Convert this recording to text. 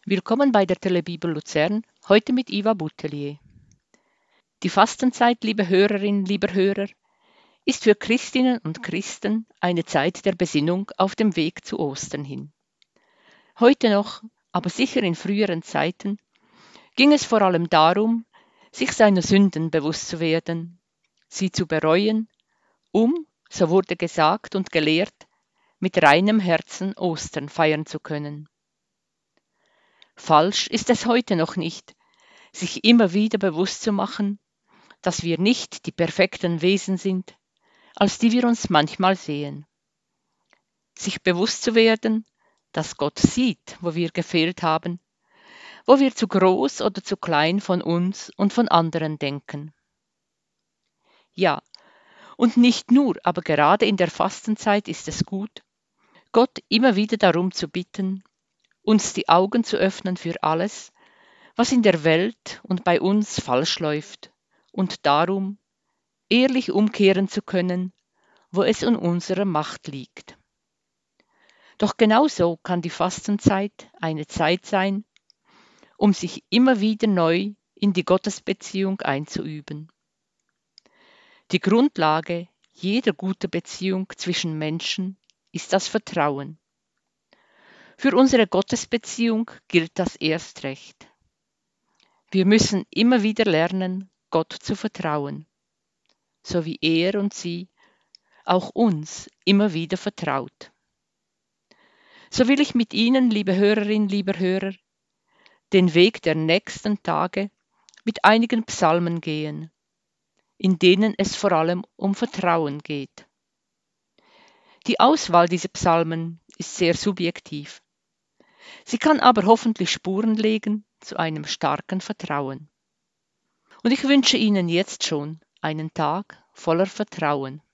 Willkommen bei der Telebibel Luzern, heute mit Iva Boutelier. Die Fastenzeit, liebe Hörerinnen, lieber Hörer, ist für Christinnen und Christen eine Zeit der Besinnung auf dem Weg zu Ostern hin. Heute noch, aber sicher in früheren Zeiten, ging es vor allem darum, sich seiner Sünden bewusst zu werden, sie zu bereuen, so wurde gesagt und gelehrt, mit reinem Herzen Ostern feiern zu können. Falsch ist es heute noch nicht, sich immer wieder bewusst zu machen, dass wir nicht die perfekten Wesen sind, als die wir uns manchmal sehen. Sich bewusst zu werden, dass Gott sieht, wo wir gefehlt haben, wo wir zu groß oder zu klein von uns und von anderen denken. Ja, und nicht nur, aber gerade in der Fastenzeit ist es gut, Gott immer wieder darum zu bitten, uns die Augen zu öffnen für alles, was in der Welt und bei uns falsch läuft, und darum ehrlich umkehren zu können, wo es in unserer Macht liegt. Doch genauso kann die Fastenzeit eine Zeit sein, um sich immer wieder neu in die Gottesbeziehung einzuüben. Die Grundlage jeder guten Beziehung zwischen Menschen ist das Vertrauen. Für unsere Gottesbeziehung gilt das erst recht. Wir müssen immer wieder lernen, Gott zu vertrauen, so wie er und sie auch uns immer wieder vertraut. So will ich mit Ihnen, liebe Hörerinnen, lieber Hörer, den Weg der nächsten Tage mit einigen Psalmen gehen, in denen es vor allem um Vertrauen geht. Die Auswahl dieser Psalmen ist sehr subjektiv. Sie kann aber hoffentlich Spuren legen zu einem starken Vertrauen. Und ich wünsche Ihnen jetzt schon einen Tag voller Vertrauen.